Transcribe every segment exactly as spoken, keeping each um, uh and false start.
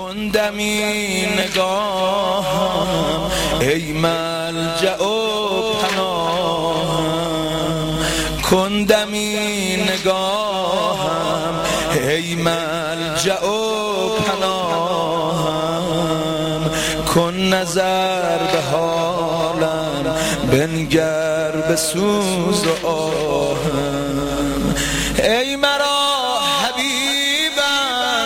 کندمی نگاهم ای ملجأ و پناهم، کندمی نگاهم ای ملجأ و پناهم، کن نظر به حالم بنگر به سوز و آهم. ای مرا حبیبم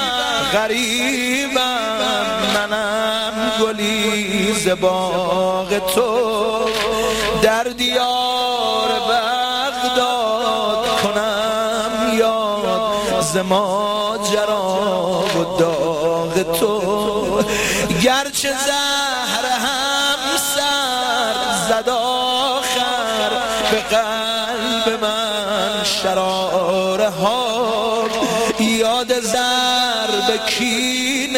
غریبم، منم گلی ز باغ تو، در دیار بغداد کنم یاد ز ماجرا و داغ تو. گرچه زهر هم سر زد آخر به قلب من شراره ها، یاد ضرب کین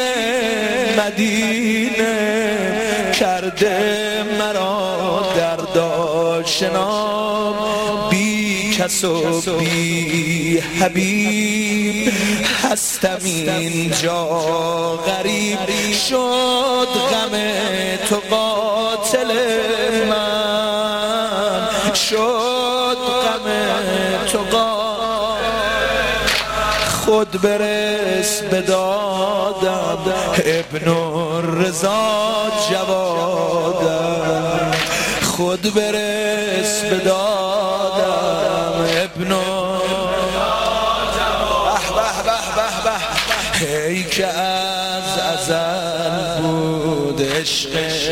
مدینه کرده مرا درد آشنا. بی کس و بی حبیب هستم اینجا غریب، شد غم تو قاتل من، شد غم تو قاتل. خود برس به دادم ابن الرضا جوادم، خود برس به دادم ابن ای که از ازل بود عشق،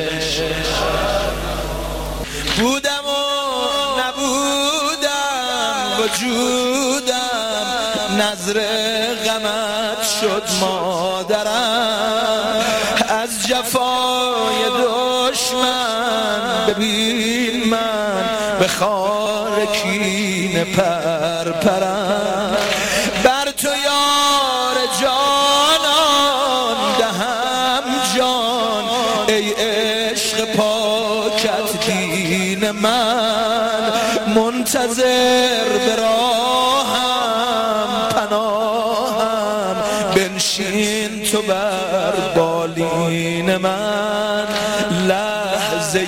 بودم و نبودم وجودم، نظر غمت شد مادرم. از جفای دشمن ببین من به خار کینه پرپرم، بر تو یار جانان دهم جان ای عشق پاکت دین من. منتظر به راهم پناهم، بنشین تو بر بالین من. لحظه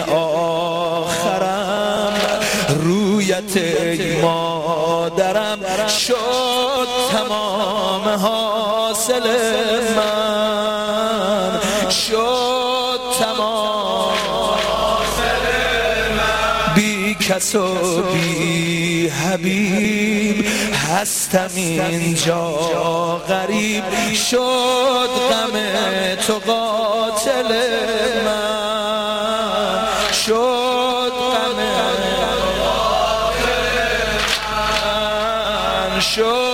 آخرم رویت ای مادرم، شد تمام حاصل من، شد تمام حاصل من. بی کس و بی حبیب هستم اینجا غریب، شد غم تو قاتل من، شد غم تو قاتل من، شد